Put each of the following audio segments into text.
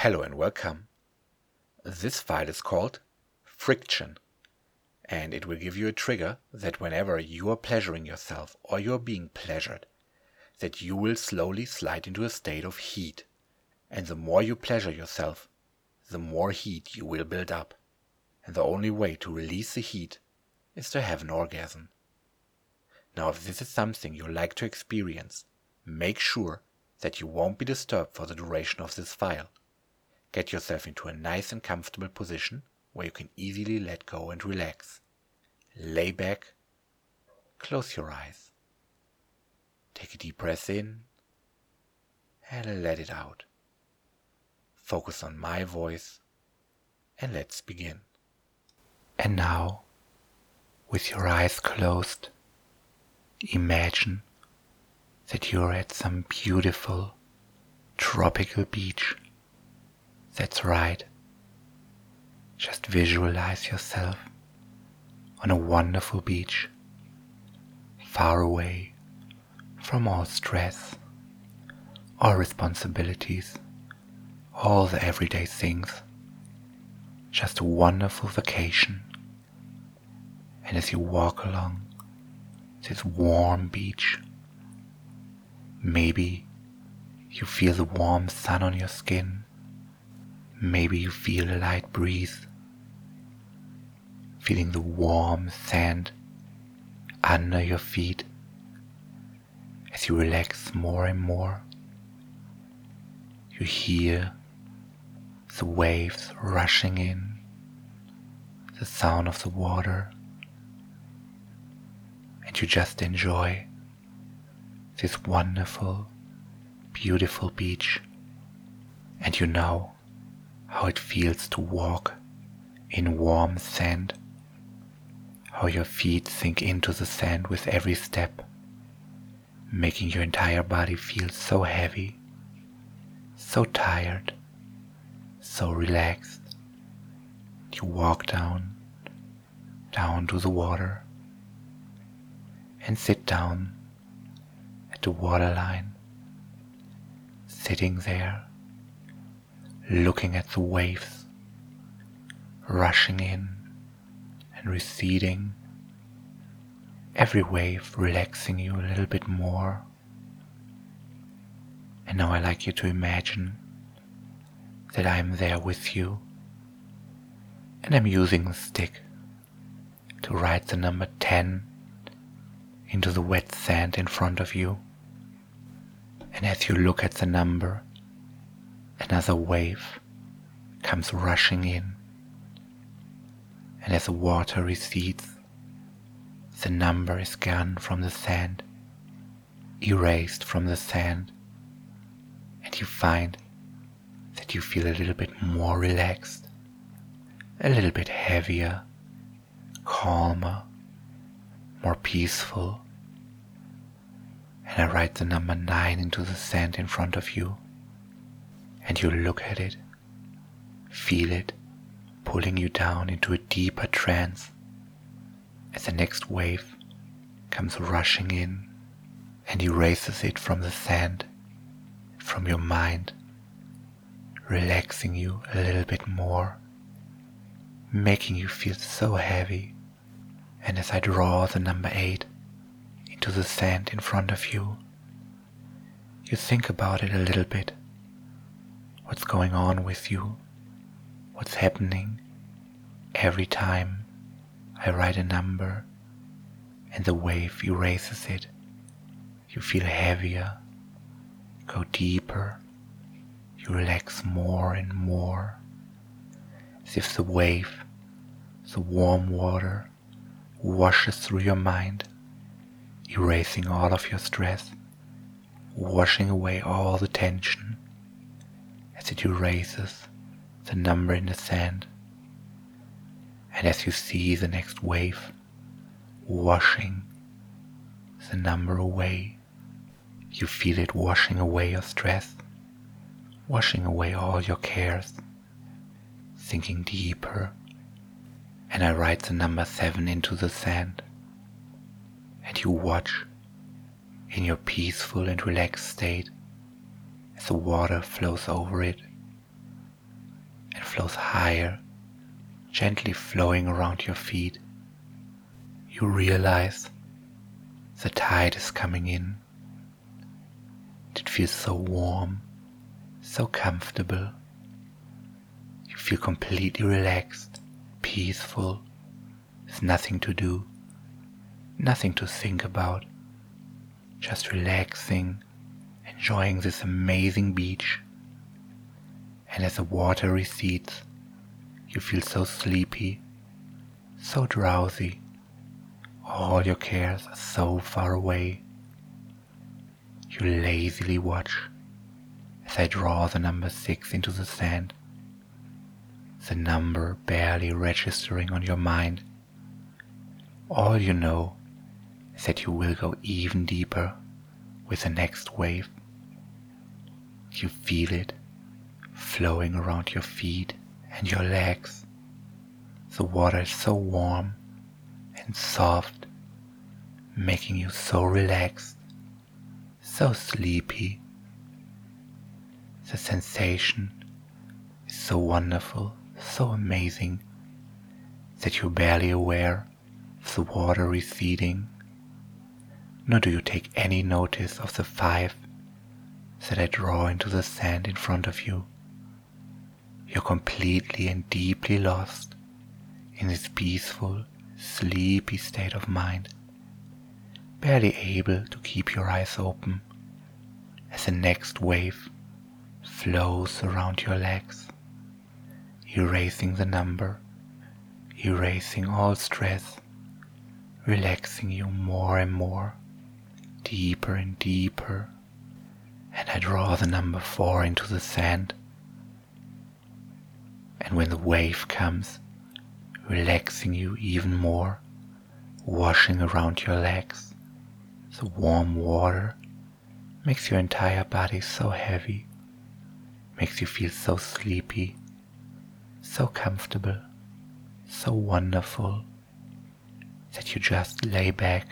Hello and welcome. This file is called Friction, and it will give you a trigger that whenever you are pleasuring yourself or you are being pleasured, that you will slowly slide into a state of heat. And the more you pleasure yourself, the more heat you will build up. And the only way to release the heat is to have an orgasm. Now, if this is something you like to experience, make sure that you won't be disturbed for the duration of this file. Get yourself into a nice and comfortable position where you can easily let go and relax. Lay back, close your eyes. Take a deep breath in and let it out. Focus on my voice and let's begin. And now, with your eyes closed, imagine that you're at some beautiful tropical beach. That's right. Just visualize yourself on a wonderful beach, far away from all stress, all responsibilities, all the everyday things. Just a wonderful vacation. And as you walk along this warm beach, maybe you feel the warm sun on your skin. Maybe you feel a light breeze, feeling the warm sand under your feet as you relax more and more. You hear the waves rushing in, the sound of the water, and you just enjoy this wonderful, beautiful beach. And you know how it feels to walk in warm sand, how your feet sink into the sand with every step, making your entire body feel so heavy, so tired, so relaxed. You walk down to the water and sit down at the waterline, sitting there looking at the waves rushing in and receding, every wave relaxing you a little bit more. And now I like you to imagine that I'm there with you, and I'm using the stick to write the number 10 into the wet sand in front of you. And as you look at the number, another wave comes rushing in, and as the water recedes, the number is gone from the sand, erased from the sand, and you find that you feel a little bit more relaxed, a little bit heavier, calmer, more peaceful. And I write the number 9 into the sand in front of you. And you look at it, feel it, pulling you down into a deeper trance as the next wave comes rushing in and erases it from the sand, from your mind, relaxing you a little bit more, making you feel so heavy. And as I draw the number 8 into the sand in front of you, you think about it a little bit. What's going on with you? What's happening every time I write a number and the wave erases it? You feel heavier, go deeper, you relax more and more, as if the wave, the warm water, washes through your mind, erasing all of your stress, washing away all the tension, as it erases the number in the sand. And as you see the next wave washing the number away, you feel it washing away your stress, washing away all your cares, sinking deeper. And I write the number 7 into the sand, and you watch in your peaceful and relaxed state as the water flows over it, flows higher, gently flowing around your feet. You realize the tide is coming in. It feels so warm, so comfortable. You feel completely relaxed, peaceful, with nothing to do, nothing to think about, just relaxing, enjoying this amazing beach. And as the water recedes, you feel so sleepy, so drowsy. All your cares are so far away. You lazily watch as I draw the number 6 into the sand, the number barely registering on your mind. All you know is that you will go even deeper with the next wave. You feel it flowing around your feet and your legs. The water is so warm and soft, making you so relaxed, so sleepy. The sensation is so wonderful, so amazing, that you're barely aware of the water receding, nor do you take any notice of the 5 that I draw into the sand in front of you. You're completely and deeply lost in this peaceful, sleepy state of mind, barely able to keep your eyes open as the next wave flows around your legs, erasing the number, erasing all stress, relaxing you more and more, deeper and deeper. And I draw the number 4 into the sand. And when the wave comes, relaxing you even more, washing around your legs, the warm water makes your entire body so heavy, makes you feel so sleepy, so comfortable, so wonderful, that you just lay back,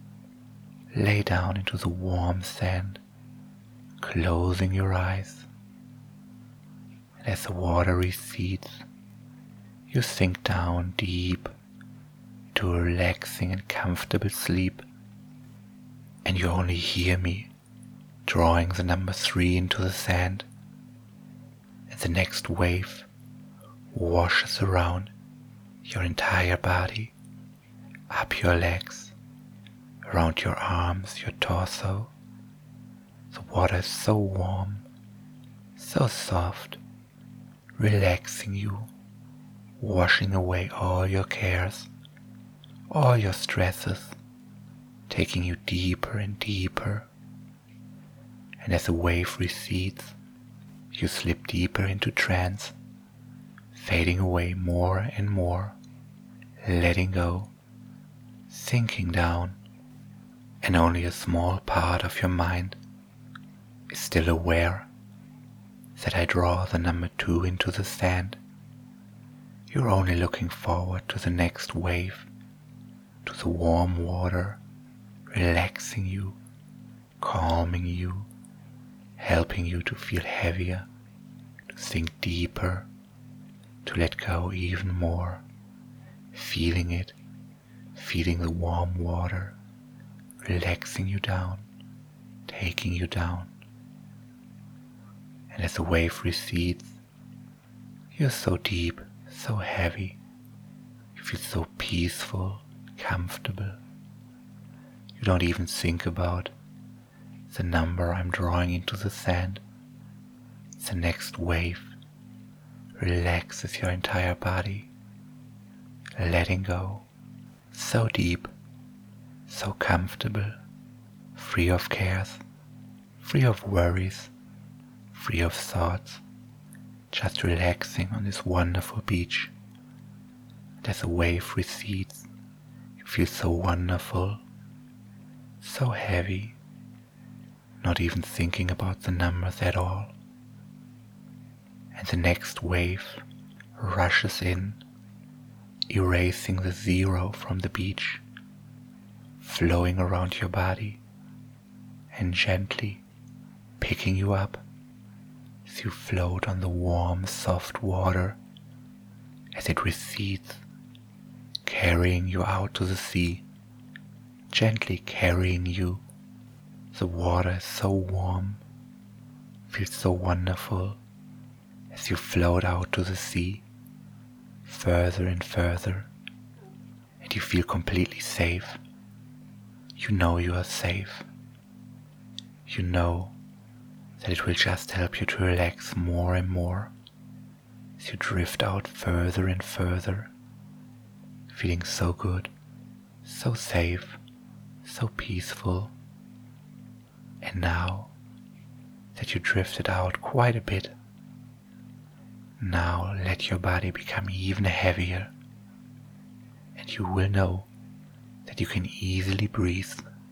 lay down into the warm sand, closing your eyes. And as the water recedes, you sink down deep into a relaxing and comfortable sleep, and you only hear me drawing the number 3 into the sand, and the next wave washes around your entire body, up your legs, around your arms, your torso. The water is so warm, so soft, relaxing you, washing away all your cares, all your stresses, taking you deeper and deeper. And as the wave recedes, you slip deeper into trance, fading away more and more, letting go, sinking down, and only a small part of your mind is still aware that I draw the number 2 into the sand. You're only looking forward to the next wave, to the warm water, relaxing you, calming you, helping you to feel heavier, to sink deeper, to let go even more, feeling it, feeling the warm water, relaxing you down, taking you down. And as the wave recedes, you're so deep, so heavy, you feel so peaceful, comfortable. You don't even think about the number I'm drawing into the sand. The next wave relaxes your entire body, letting go, so deep, so comfortable, free of cares, free of worries, free of thoughts, just relaxing on this wonderful beach. And as the wave recedes, you feel so wonderful, so heavy, not even thinking about the numbers at all. And the next wave rushes in, erasing the 0 from the beach, flowing around your body, and gently picking you up as you float on the warm, soft water as it recedes, carrying you out to the sea, gently carrying you. The water is so warm, feels so wonderful as you float out to the sea, further and further, and you feel completely safe. You know you are safe. You know that it will just help you to relax more and more as you drift out further and further, feeling so good, so safe, so peaceful. And now that you drifted out quite a bit, now let your body become even heavier, and you will know that you can easily breathe.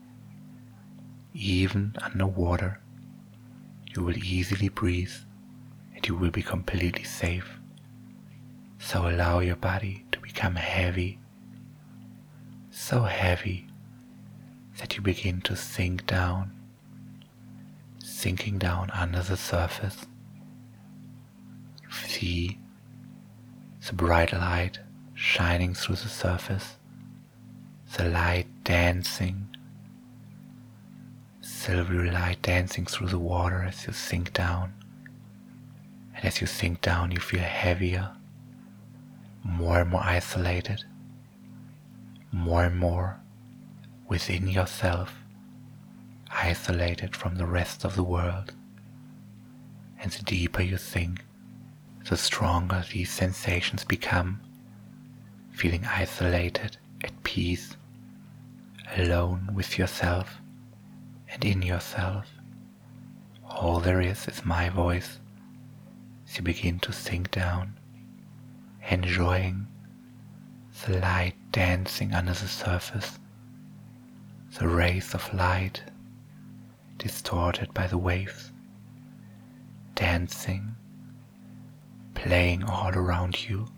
Even underwater, you will easily breathe and you will be completely safe. So allow your body to become heavy, so heavy that you begin to sink down, sinking down under the surface. You see the bright light shining through the surface, the light dancing, silvery light dancing through the water as you sink down. And as you sink down, you feel heavier, more and more isolated, more and more within yourself, isolated from the rest of the world. And the deeper you sink, the stronger these sensations become, feeling isolated, at peace, alone with yourself and in yourself. All there is my voice as you begin to sink down, enjoying the light dancing under the surface, the rays of light distorted by the waves, dancing, playing all around you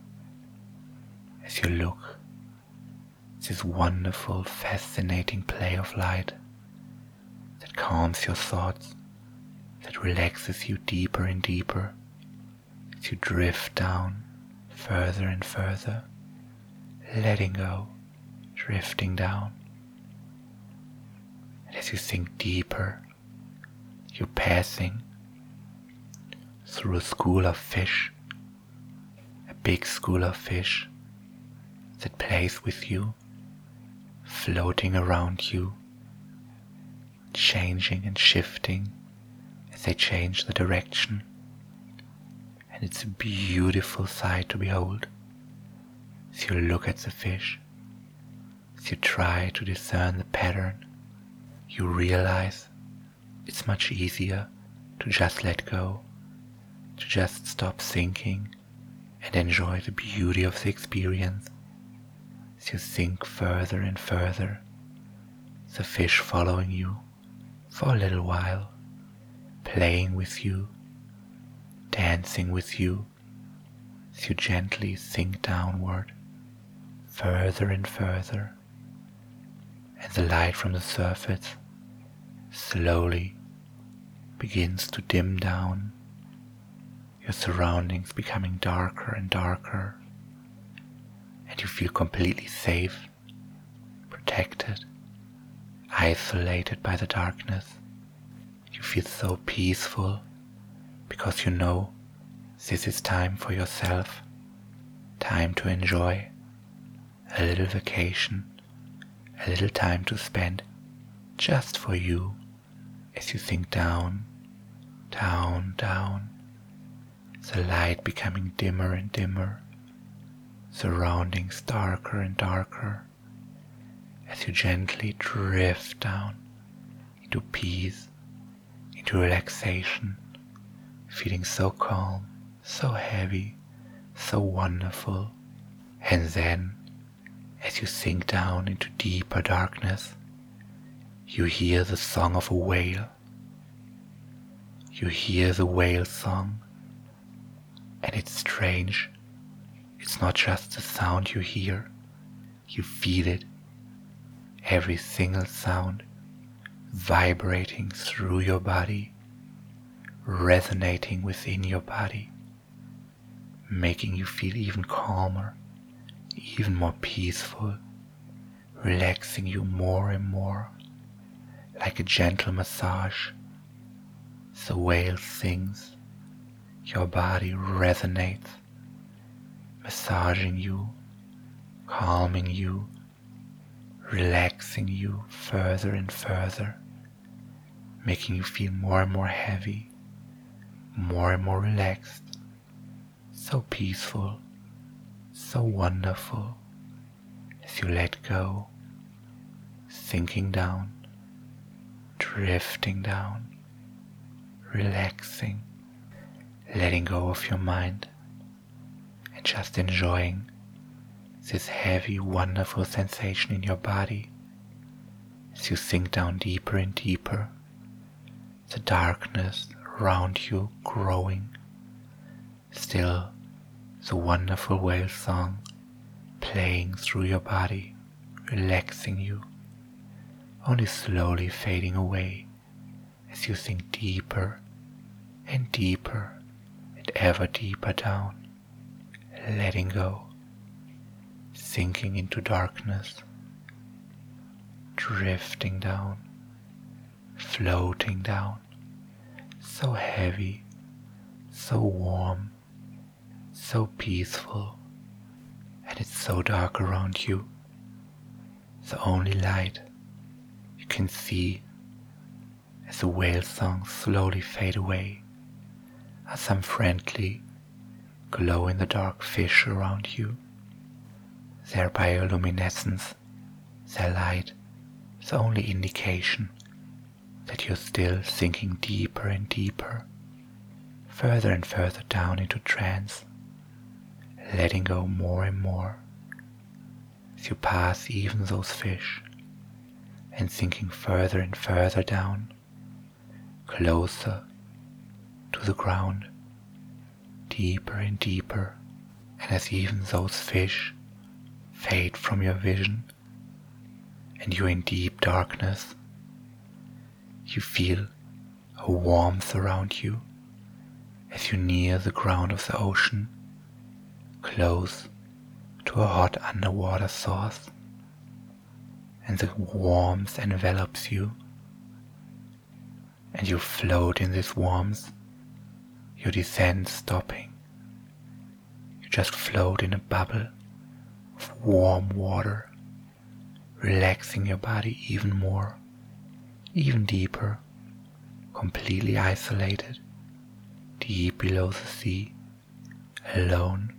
as you look at this wonderful, fascinating play of light that calms your thoughts, that relaxes you deeper and deeper as you drift down further and further, letting go, drifting down. And as you sink deeper, you're passing through a school of fish, a big school of fish that plays with you, floating around you, changing and shifting as they change the direction. And it's a beautiful sight to behold as you look at the fish, as you try to discern the pattern. You realize it's much easier to just let go, to just stop thinking and enjoy the beauty of the experience. As you sink further and further, the fish following you for a little while, playing with you, dancing with you, as you gently sink downward, further and further, and the light from the surface slowly begins to dim down, your surroundings becoming darker and darker, and you feel completely safe, protected, isolated by the darkness. You feel so peaceful because you know this is time for yourself, time to enjoy, a little vacation, a little time to spend just for you as you sink down, down, down, the light becoming dimmer and dimmer, surroundings darker and darker, as you gently drift down into peace, into relaxation, feeling so calm, so heavy, so wonderful. And then, as you sink down into deeper darkness, you hear the song of a whale. You hear the whale song, and it's strange. It's not just the sound you hear, you feel it. Every single sound vibrating through your body, resonating within your body, making you feel even calmer, even more peaceful, relaxing you more and more, like a gentle massage. The whale sings, your body resonates, massaging you, calming you, relaxing you further and further, making you feel more and more heavy, more and more relaxed, so peaceful, so wonderful, as you let go, sinking down, drifting down, relaxing, letting go of your mind, and just enjoying this heavy, wonderful sensation in your body as you sink down deeper and deeper, the darkness around you growing, still the wonderful whale song playing through your body, relaxing you, only slowly fading away as you sink deeper and deeper and ever deeper down, letting go, sinking into darkness, drifting down, floating down, so heavy, so warm, so peaceful, and it's so dark around you. The only light you can see as the whale songs slowly fade away are some friendly, glow-in-the-dark fish around you. Their bioluminescence, their light, is the only indication that you're still sinking deeper and deeper, further and further down into trance, letting go more and more as you pass even those fish and sinking further and further down, closer to the ground, deeper and deeper, and as even those fish fade from your vision and you're in deep darkness, you feel a warmth around you as you near the ground of the ocean, close to a hot underwater source, and the warmth envelops you, and you float in this warmth, your descent stopping. You just float in a bubble of warm water, relaxing your body even more, even deeper, completely isolated, deep below the sea, alone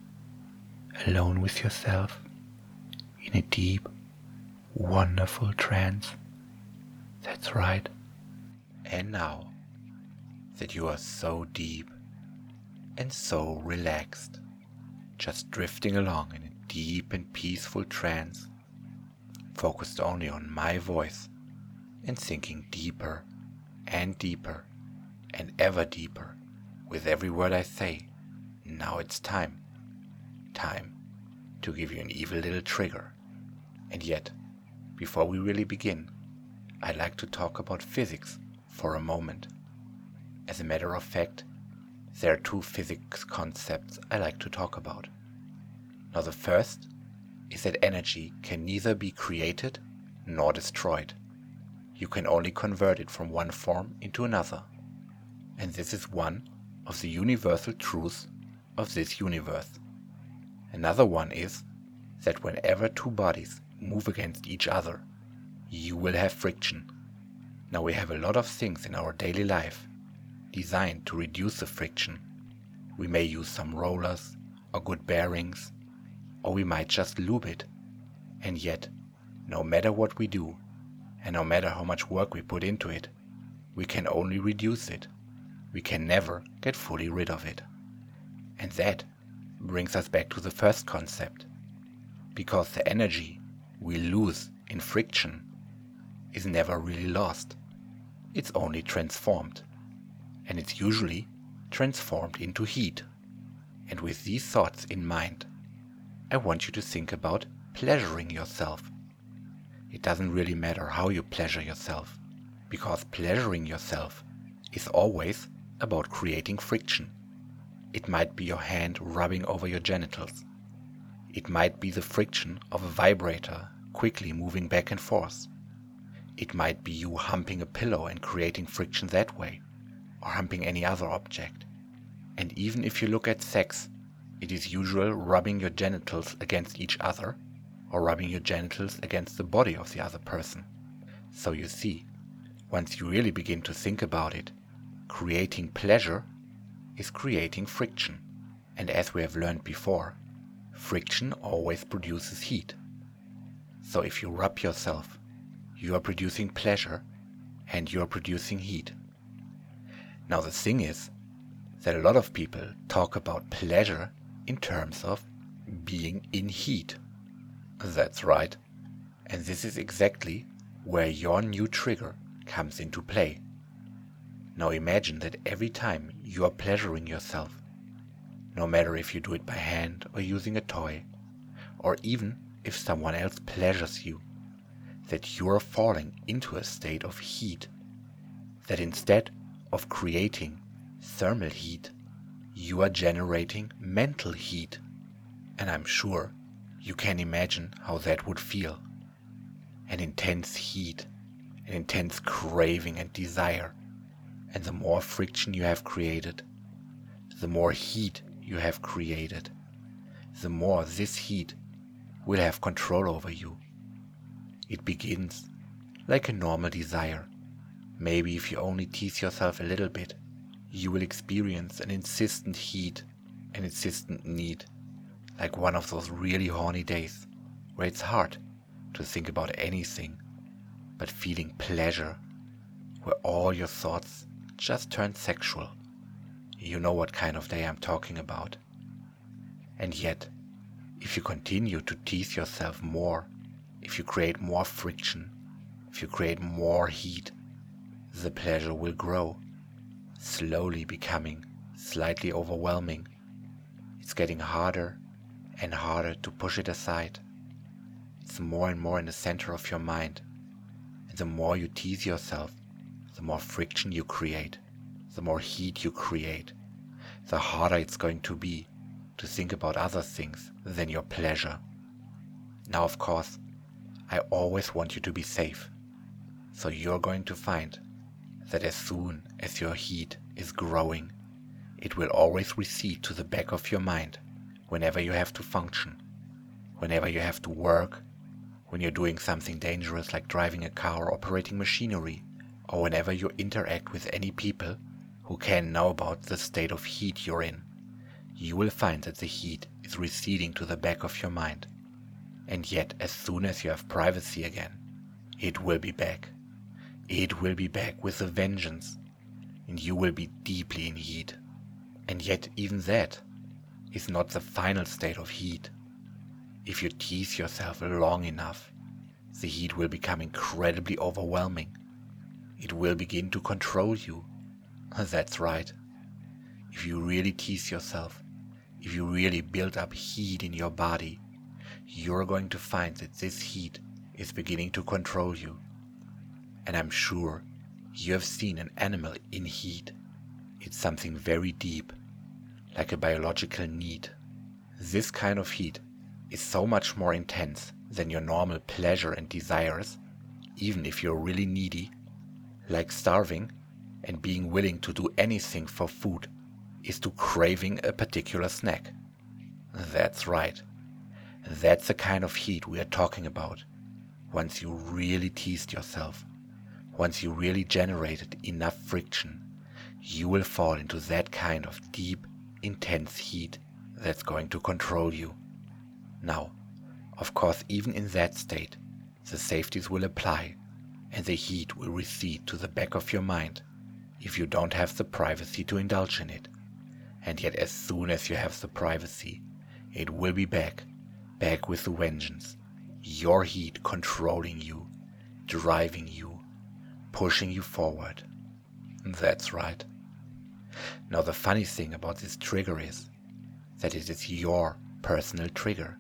with yourself, in a deep, wonderful trance. That's right. And now that you are so deep and so relaxed, just drifting along in a deep and peaceful trance, focused only on my voice and sinking deeper and deeper and ever deeper with every word I say, now it's time to give you an evil little trigger. And yet, before we really begin, I'd like to talk about physics for a moment. As a matter of fact, there are two physics concepts I like to talk about. Now the first is that energy can neither be created nor destroyed. You can only convert it from one form into another. And this is one of the universal truths of this universe. Another one is that whenever two bodies move against each other, you will have friction. Now we have a lot of things in our daily life designed to reduce the friction. We may use some rollers or good bearings, or we might just lube it. And yet, no matter what we do, and no matter how much work we put into it, we can only reduce it. We can never get fully rid of it. And that brings us back to the first concept, because the energy we lose in friction is never really lost. It's only transformed, and it's usually transformed into heat. And with these thoughts in mind, I want you to think about pleasuring yourself. It doesn't really matter how you pleasure yourself, because pleasuring yourself is always about creating friction. It might be your hand rubbing over your genitals. It might be the friction of a vibrator quickly moving back and forth. It might be you humping a pillow and creating friction that way, or humping any other object. And even if you look at sex, it is usual rubbing your genitals against each other, or rubbing your genitals against the body of the other person. So you see, once you really begin to think about it, creating pleasure is creating friction. And as we have learned before, friction always produces heat. So if you rub yourself, you are producing pleasure and you are producing heat. Now the thing is that a lot of people talk about pleasure in terms of being in heat. That's right. And this is exactly where your new trigger comes into play. Now imagine that every time you are pleasuring yourself, no matter if you do it by hand or using a toy, or even if someone else pleasures you, that you are falling into a state of heat, that instead of creating thermal heat, you are generating mental heat. And I'm sure you can imagine how that would feel. An intense heat, an intense craving and desire. And the more friction you have created, the more heat you have created, the more this heat will have control over you. It begins like a normal desire. Maybe if you only tease yourself a little bit, you will experience an insistent heat, an insistent need, like one of those really horny days where it's hard to think about anything but feeling pleasure, where all your thoughts just turn sexual. You know what kind of day I'm talking about. And yet, if you continue to tease yourself more, if you create more friction, if you create more heat, the pleasure will grow, slowly becoming slightly overwhelming. It's getting harder and harder to push it aside. It's more and more in the center of your mind. And the more you tease yourself, the more friction you create, the more heat you create, the harder it's going to be to think about other things than your pleasure. Now, of course, I always want you to be safe. So you're going to find that as soon as your heat is growing, it will always recede to the back of your mind whenever you have to function, whenever you have to work, when you're doing something dangerous like driving a car or operating machinery, or whenever you interact with any people who can know about the state of heat you're in. You will find that the heat is receding to the back of your mind. And yet, as soon as you have privacy again, it will be back. It will be back with a vengeance, and you will be deeply in heat. And yet, even that is not the final state of heat. If you tease yourself long enough, the heat will become incredibly overwhelming. It will begin to control you. That's right. If you really tease yourself, if you really build up heat in your body, you're going to find that this heat is beginning to control you. And I'm sure you have seen an animal in heat. It's something very deep, like a biological need. This kind of heat is so much more intense than your normal pleasure and desires, even if you're really needy, like starving and being willing to do anything for food is to craving a particular snack. That's right. That's the kind of heat we are talking about. Once you really teased yourself, once you really generated enough friction, you will fall into that kind of deep, intense heat that's going to control you. Now, of course, even in that state, the safeties will apply and the heat will recede to the back of your mind if you don't have the privacy to indulge in it. And yet as soon as you have the privacy, it will be back with a vengeance. Your heat controlling you, driving you, pushing you forward. That's right. Now the funny thing about this trigger is that it is your personal trigger.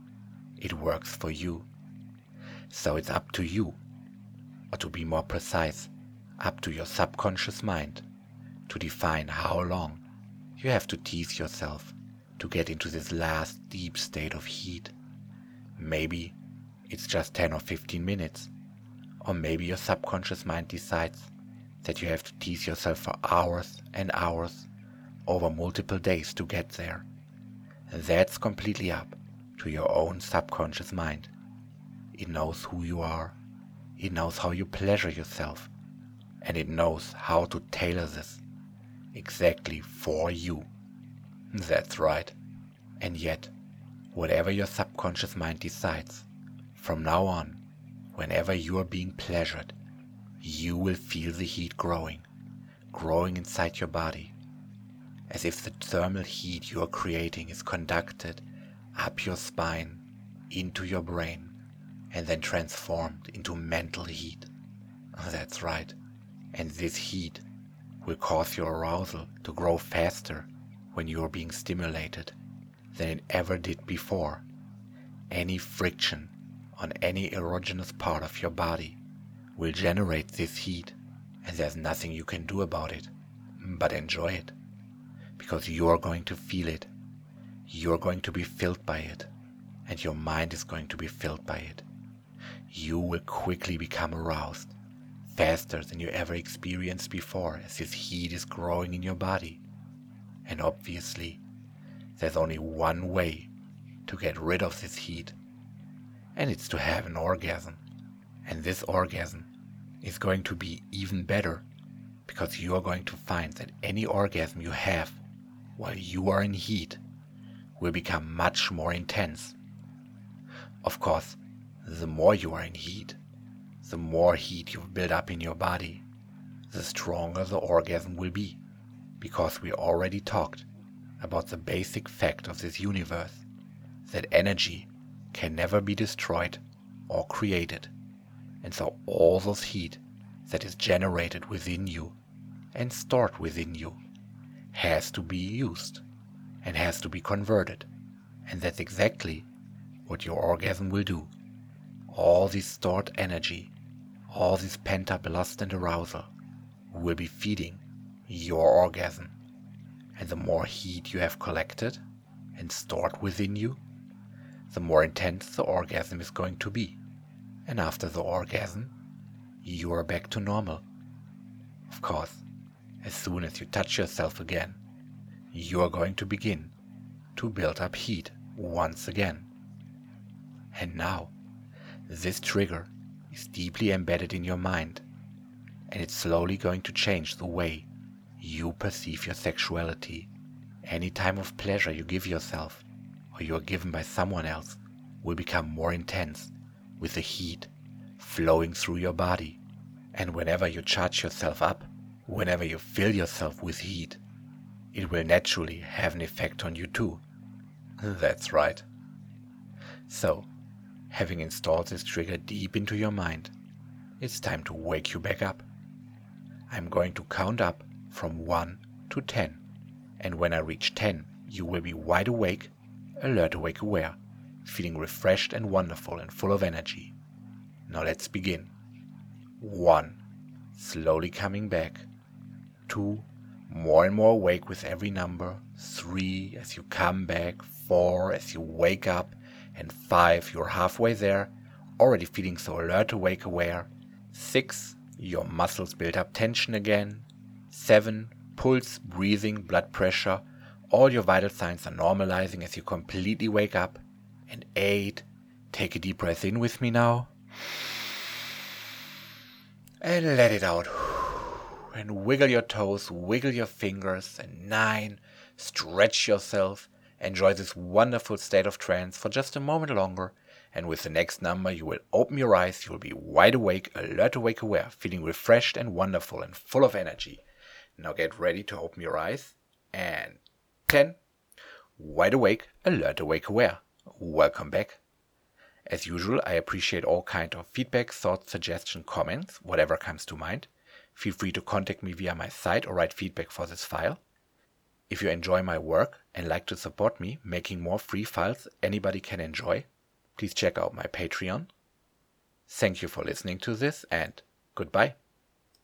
It works for you. So it's up to you, or to be more precise, up to your subconscious mind to define how long you have to tease yourself to get into this last deep state of heat. Maybe it's just 10 or 15 minutes, or maybe your subconscious mind decides that you have to tease yourself for hours and hours over multiple days to get there. That's completely up to your own subconscious mind. It knows who you are, it knows how you pleasure yourself, and it knows how to tailor this exactly for you. That's right. And yet, whatever your subconscious mind decides, from now on, whenever you are being pleasured, you will feel the heat growing inside your body, as if the thermal heat you are creating is conducted up your spine, into your brain, and then transformed into mental heat. That's right. And this heat will cause your arousal to grow faster when you are being stimulated than it ever did before. Any friction on any erogenous part of your body will generate this heat, and there's nothing you can do about it but enjoy it, because you're going to feel it, you're going to be filled by it, and your mind is going to be filled by it. You will quickly become aroused, faster than you ever experienced before, as this heat is growing in your body. And obviously, there's only one way to get rid of this heat, and it's to have an orgasm. And this orgasm is going to be even better, because you are going to find that any orgasm you have while you are in heat will become much more intense. Of course, the more you are in heat, the more heat you've built up in your body, the stronger the orgasm will be, because we already talked about the basic fact of this universe, that energy can never be destroyed or created, and so all those heat that is generated within you and stored within you has to be used and has to be converted, and that's exactly what your orgasm will do. All this stored energy, all this pent-up lust and arousal will be feeding your orgasm, and the more heat you have collected and stored within you, the more intense the orgasm is going to be. And after the orgasm, you are back to normal. Of course, as soon as you touch yourself again, you are going to begin to build up heat once again. And now, this trigger is deeply embedded in your mind, and it's slowly going to change the way you perceive your sexuality. Any time of pleasure you give yourself, or you are given by someone else, will become more intense, with the heat flowing through your body. And whenever you charge yourself up, whenever you fill yourself with heat, it will naturally have an effect on you too. That's right. So, having installed this trigger deep into your mind, it's time to wake you back up. I'm going to count up from 1 to 10, and when I reach 10, you will be wide awake, alert, awake, aware, feeling refreshed and wonderful and full of energy. Now let's begin. 1, slowly coming back. 2, more and more awake with every number. 3, as you come back. 4, as you wake up. And 5, you're halfway there, already feeling so alert, awake, aware. 6, your muscles build up tension again. 7, pulse, breathing, blood pressure, all your vital signs are normalizing as you completely wake up. And 8, take a deep breath in with me now. And let it out. And wiggle your toes, wiggle your fingers. And 9, stretch yourself. Enjoy this wonderful state of trance for just a moment longer. And with the next number, you will open your eyes. You will be wide awake, alert, awake, aware, feeling refreshed and wonderful and full of energy. Now get ready to open your eyes. And 10, wide awake, alert, awake, aware. Welcome back. As usual, I appreciate all kinds of feedback, thoughts, suggestions, comments, whatever comes to mind. Feel free to contact me via my site or write feedback for this file. If you enjoy my work and like to support me making more free files anybody can enjoy, please check out my Patreon. Thank you for listening to this, and goodbye.